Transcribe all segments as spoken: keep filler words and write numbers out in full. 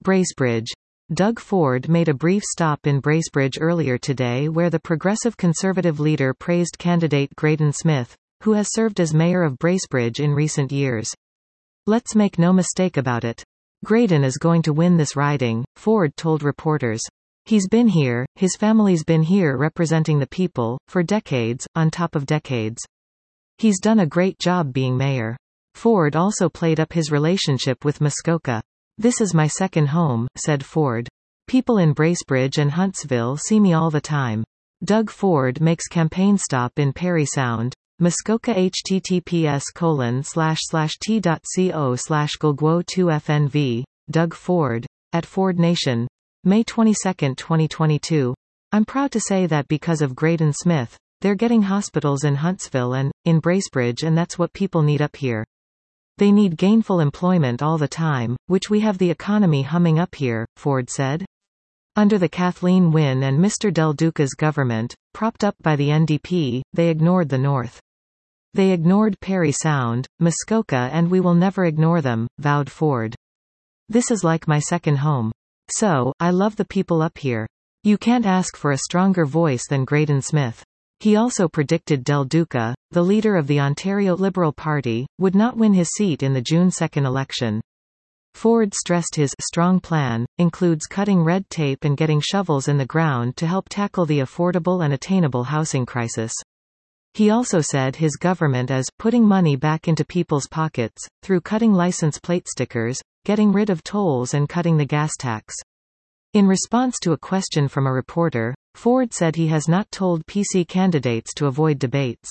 Bracebridge. Doug Ford made a brief stop in Bracebridge earlier today where the Progressive Conservative leader praised candidate Graydon Smith, who has served as mayor of Bracebridge in recent years. "Let's make no mistake about it. Graydon is going to win this riding," Ford told reporters. "He's been here, his family's been here representing the people, for decades, on top of decades. He's done a great job being mayor." Ford also played up his relationship with Muskoka. "This is my second home," said Ford. "People in Bracebridge and Huntsville see me all the time." Doug Ford makes campaign stop in Parry Sound, Muskoka https colon slash slash t.co slash gulguo 2 fnv, Doug Ford, at Ford Nation, May twenty-second twenty twenty-two. "I'm proud to say that because of Graydon Smith, they're getting hospitals in Huntsville and, in Bracebridge, and that's what people need up here. They need gainful employment all the time, which we have the economy humming up here," Ford said. Under the Kathleen Wynne and Mister Del Duca's government, propped up by the N D P, they ignored the North. "They ignored Parry Sound, Muskoka, and we will never ignore them," vowed Ford. "This is like my second home. So, I love the people up here. You can't ask for a stronger voice than Graydon Smith." He also predicted Del Duca, the leader of the Ontario Liberal Party, would not win his seat in the June second election. Ford stressed his strong plan includes cutting red tape and getting shovels in the ground to help tackle the affordable and attainable housing crisis. He also said his government is putting money back into people's pockets, through cutting license plate stickers, getting rid of tolls and cutting the gas tax. In response to a question from a reporter, Ford said he has not told P C candidates to avoid debates.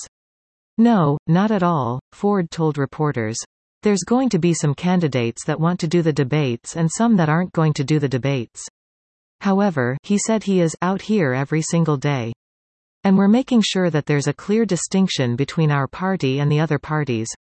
"No, not at all," Ford told reporters. "There's going to be some candidates that want to do the debates and some that aren't going to do the debates. However," he said, "he is out here every single day. And we're making sure that there's a clear distinction between our party and the other parties.